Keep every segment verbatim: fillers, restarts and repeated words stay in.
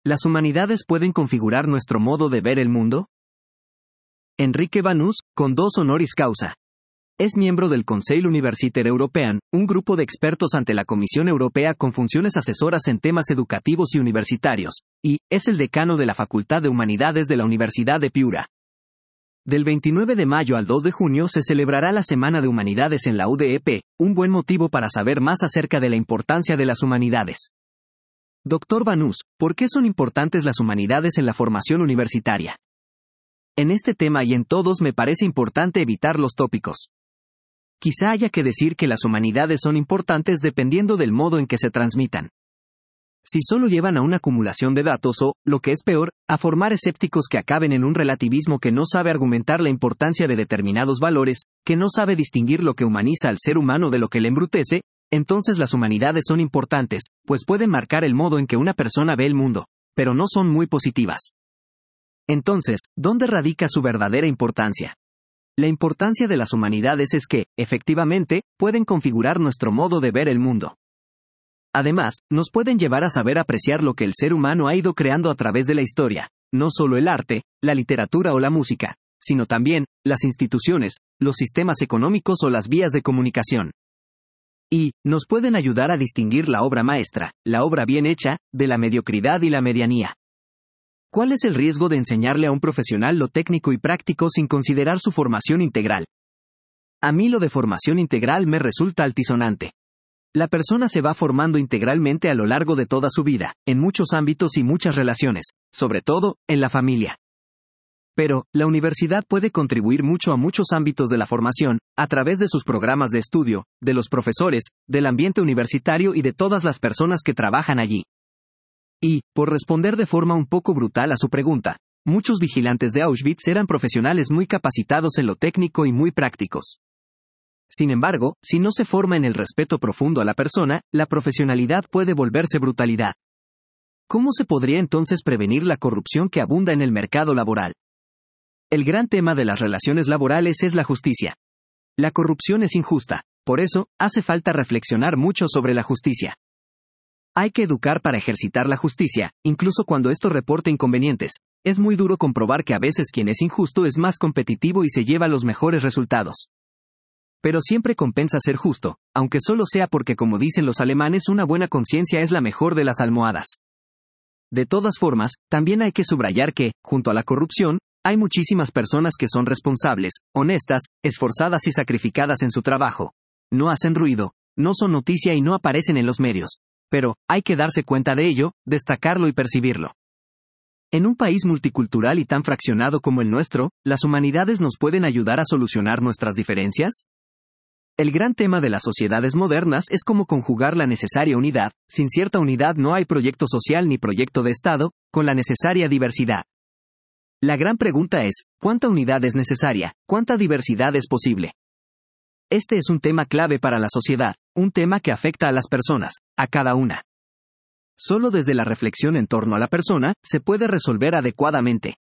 ¿Las humanidades pueden configurar nuestro modo de ver el mundo? Enrique Banús, con dos honoris causa. Es miembro del Consell Universitaire Européen, un grupo de expertos ante la Comisión Europea con funciones asesoras en temas educativos y universitarios, y es el decano de la Facultad de Humanidades de la Universidad de Piura. Del veintinueve de mayo al dos de junio se celebrará la Semana de Humanidades en la U D E P, un buen motivo para saber más acerca de la importancia de las humanidades. Doctor Banús, ¿por qué son importantes las humanidades en la formación universitaria? En este tema y en todos me parece importante evitar los tópicos. Quizá haya que decir que las humanidades son importantes dependiendo del modo en que se transmitan. Si solo llevan a una acumulación de datos o, lo que es peor, a formar escépticos que acaben en un relativismo que no sabe argumentar la importancia de determinados valores, que no sabe distinguir lo que humaniza al ser humano de lo que le embrutece, entonces las humanidades son importantes, pues pueden marcar el modo en que una persona ve el mundo, pero no son muy positivas. Entonces, ¿dónde radica su verdadera importancia? La importancia de las humanidades es que, efectivamente, pueden configurar nuestro modo de ver el mundo. Además, nos pueden llevar a saber apreciar lo que el ser humano ha ido creando a través de la historia, no solo el arte, la literatura o la música, sino también, las instituciones, los sistemas económicos o las vías de comunicación. Y, nos pueden ayudar a distinguir la obra maestra, la obra bien hecha, de la mediocridad y la medianía. ¿Cuál es el riesgo de enseñarle a un profesional lo técnico y práctico sin considerar su formación integral? A mí lo de formación integral me resulta altisonante. La persona se va formando integralmente a lo largo de toda su vida, en muchos ámbitos y muchas relaciones, sobre todo, en la familia. Pero, la universidad puede contribuir mucho a muchos ámbitos de la formación, a través de sus programas de estudio, de los profesores, del ambiente universitario y de todas las personas que trabajan allí. Y, por responder de forma un poco brutal a su pregunta, muchos vigilantes de Auschwitz eran profesionales muy capacitados en lo técnico y muy prácticos. Sin embargo, si no se forma en el respeto profundo a la persona, la profesionalidad puede volverse brutalidad. ¿Cómo se podría entonces prevenir la corrupción que abunda en el mercado laboral? El gran tema de las relaciones laborales es la justicia. La corrupción es injusta, por eso, hace falta reflexionar mucho sobre la justicia. Hay que educar para ejercitar la justicia, incluso cuando esto reporte inconvenientes. Es muy duro comprobar que a veces quien es injusto es más competitivo y se lleva los mejores resultados. Pero siempre compensa ser justo, aunque solo sea porque, como dicen los alemanes, una buena conciencia es la mejor de las almohadas. De todas formas, también hay que subrayar que, junto a la corrupción, hay muchísimas personas que son responsables, honestas, esforzadas y sacrificadas en su trabajo. No hacen ruido, no son noticia y no aparecen en los medios. Pero, hay que darse cuenta de ello, destacarlo y percibirlo. En un país multicultural y tan fraccionado como el nuestro, ¿las humanidades nos pueden ayudar a solucionar nuestras diferencias? El gran tema de las sociedades modernas es cómo conjugar la necesaria unidad. Sin cierta unidad no hay proyecto social ni proyecto de Estado, con la necesaria diversidad. La gran pregunta es, ¿cuánta unidad es necesaria? ¿Cuánta diversidad es posible? Este es un tema clave para la sociedad, un tema que afecta a las personas, a cada una. Solo desde la reflexión en torno a la persona, se puede resolver adecuadamente.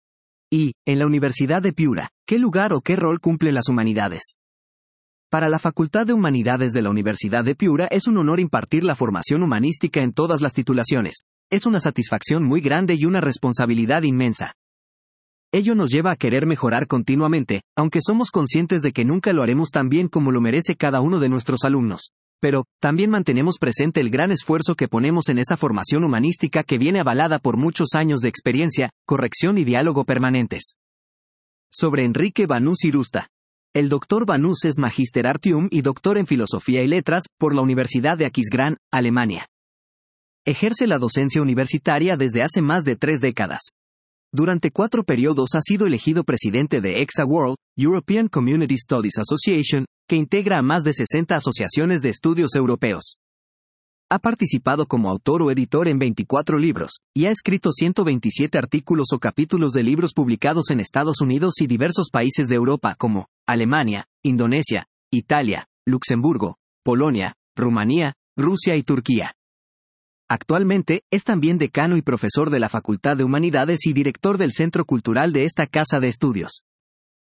Y, en la Universidad de Piura, ¿qué lugar o qué rol cumplen las humanidades? Para la Facultad de Humanidades de la Universidad de Piura es un honor impartir la formación humanística en todas las titulaciones. Es una satisfacción muy grande y una responsabilidad inmensa. Ello nos lleva a querer mejorar continuamente, aunque somos conscientes de que nunca lo haremos tan bien como lo merece cada uno de nuestros alumnos. Pero, también mantenemos presente el gran esfuerzo que ponemos en esa formación humanística que viene avalada por muchos años de experiencia, corrección y diálogo permanentes. Sobre Enrique Banús Irusta. El doctor Banús es Magister Artium y doctor en Filosofía y Letras, por la Universidad de Aquisgrán, Alemania. Ejerce la docencia universitaria desde hace más de tres décadas. Durante cuatro periodos ha sido elegido presidente de E X A World, European Community Studies Association, que integra a más de sesenta asociaciones de estudios europeos. Ha participado como autor o editor en veinticuatro libros, y ha escrito ciento veintisiete artículos o capítulos de libros publicados en Estados Unidos y diversos países de Europa como Alemania, Indonesia, Italia, Luxemburgo, Polonia, Rumanía, Rusia y Turquía. Actualmente, es también decano y profesor de la Facultad de Humanidades y director del Centro Cultural de esta casa de estudios.